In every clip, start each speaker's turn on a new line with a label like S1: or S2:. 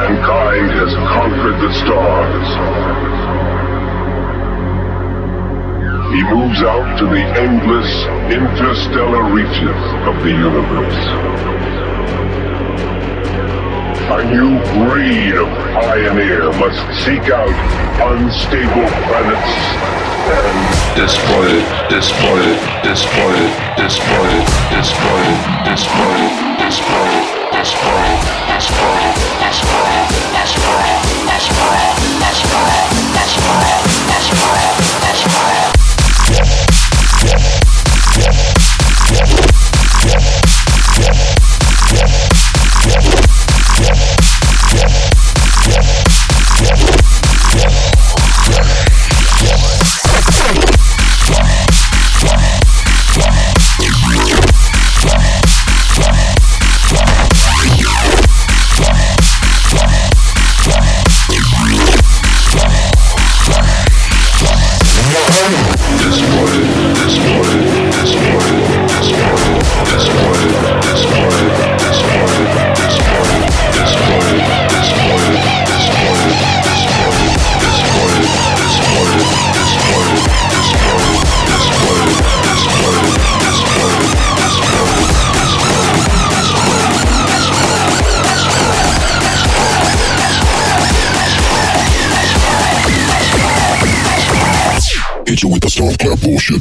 S1: Mankind has conquered the stars. He moves out to the endless interstellar reaches of the universe. A new breed of pioneer must seek out unstable planets and destroy it, destroy it, destroy it, destroy it, destroy it, destroy it, destroy it, destroy it, destroy it, destroy it, destroy it, destroy it, destroy it, destroy it, destroy it, destroy it.
S2: Hit you with the storm cloud bullshit.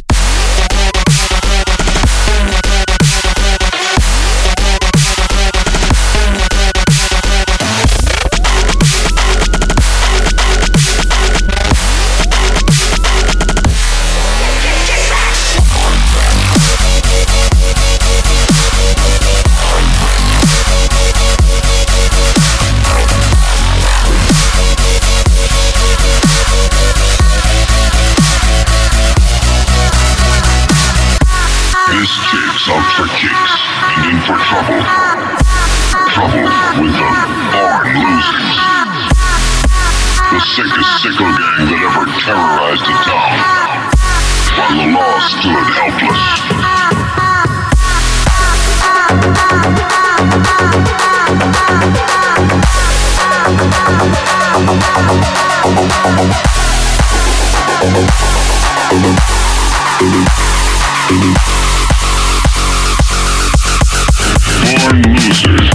S1: Out for kicks and in for trouble. Trouble with the born losers. The sickest sickle gang that ever terrorized a town, while the law stood helpless. Born losers.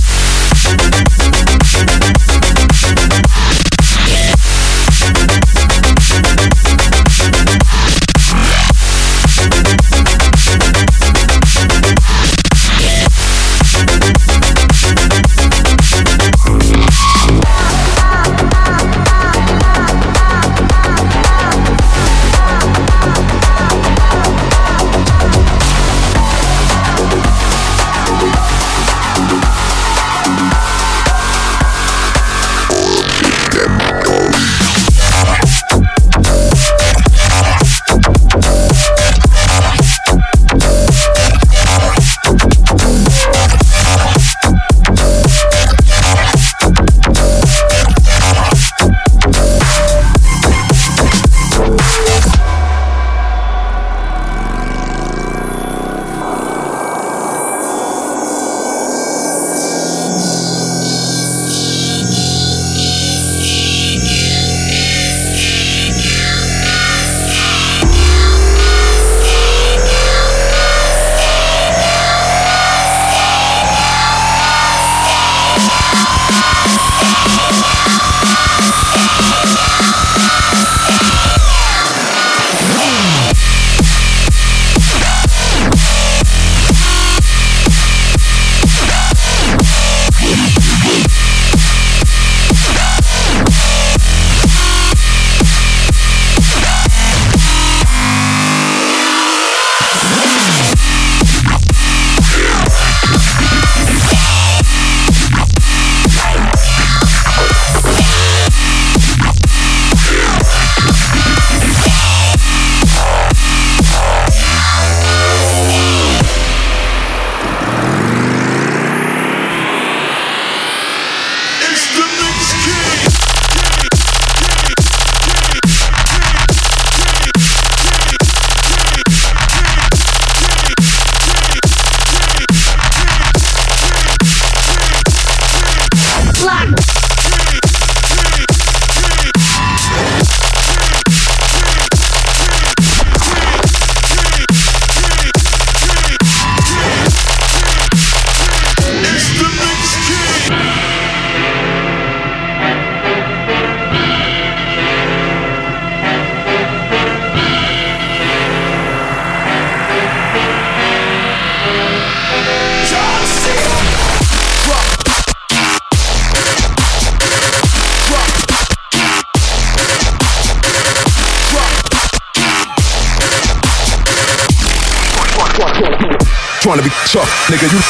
S2: Trying to be tough, nigga, you.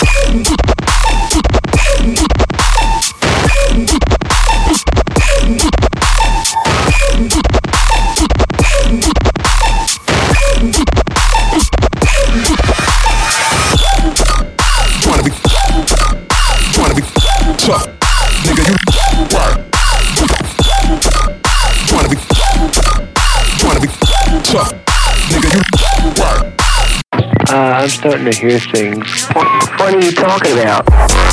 S2: Trying to be tough, nigga, you. Work. Trying to be tough, nigga, you. Work.
S3: I'm starting to hear things. What are you talking about?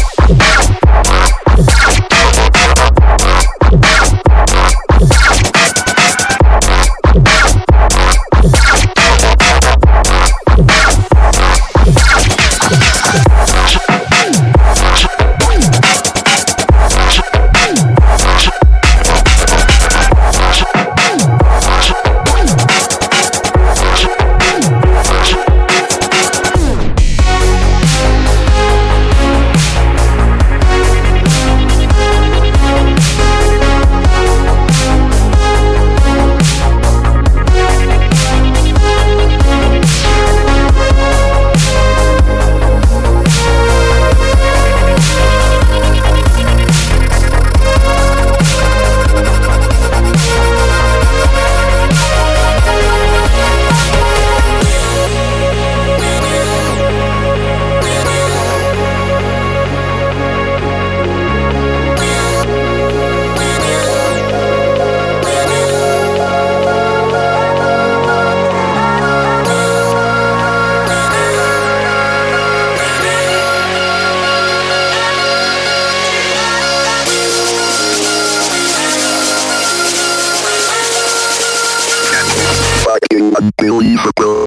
S2: Unbelievable.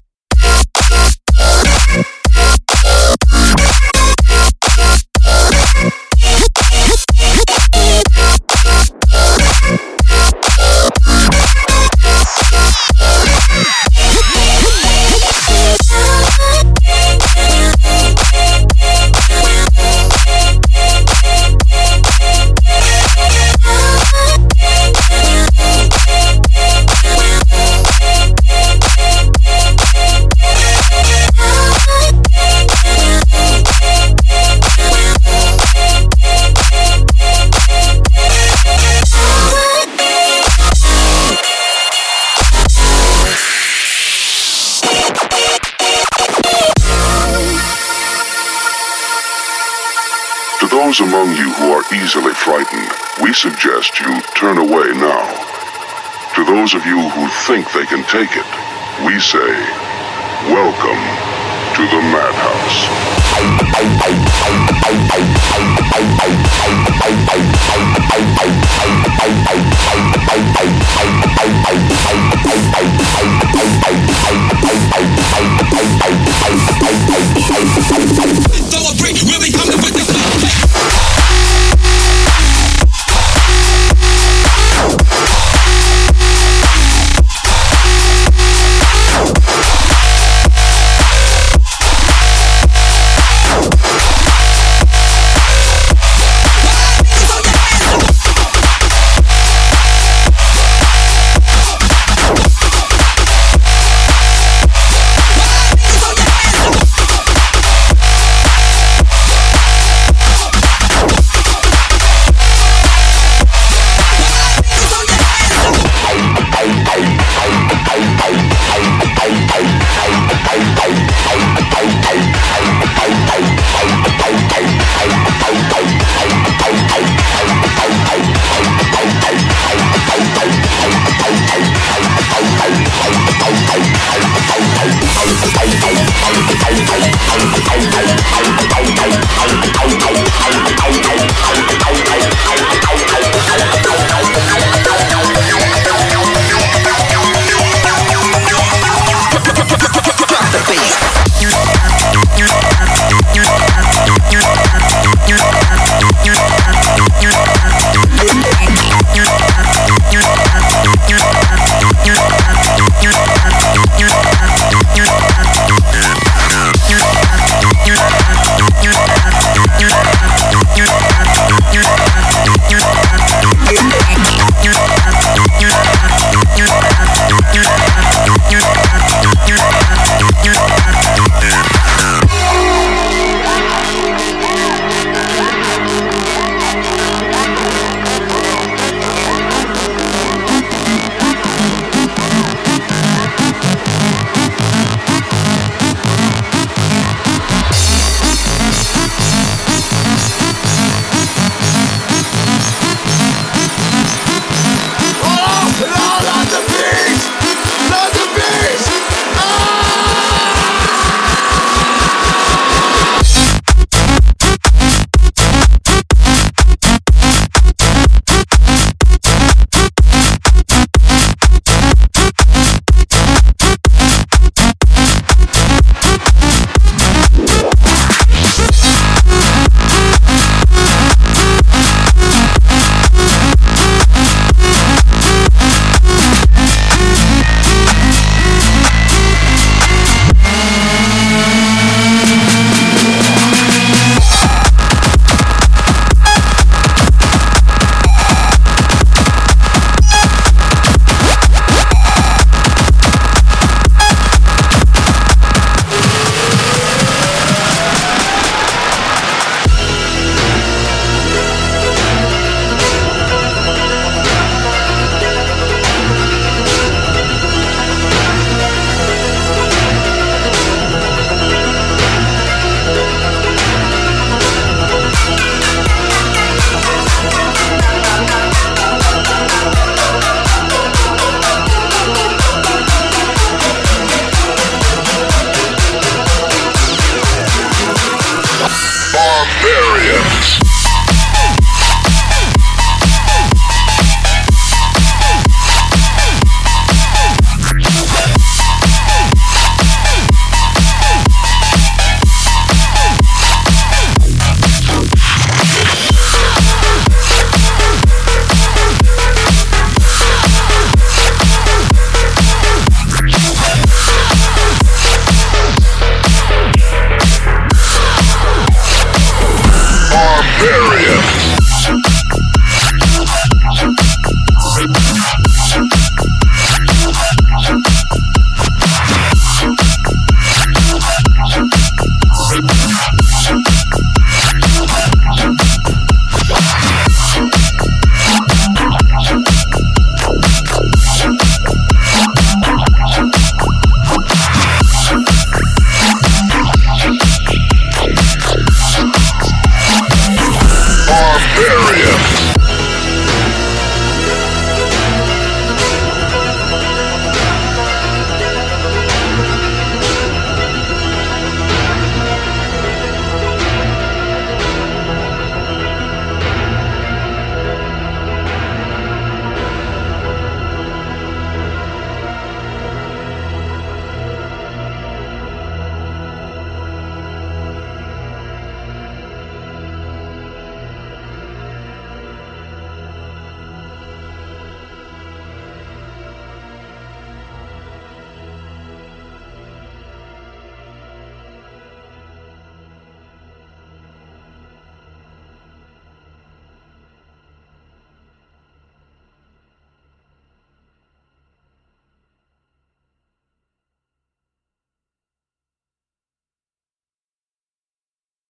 S1: To those among you who are easily frightened, we suggest you turn away now. To those of you who think they can take it, we say, welcome to the Madhouse.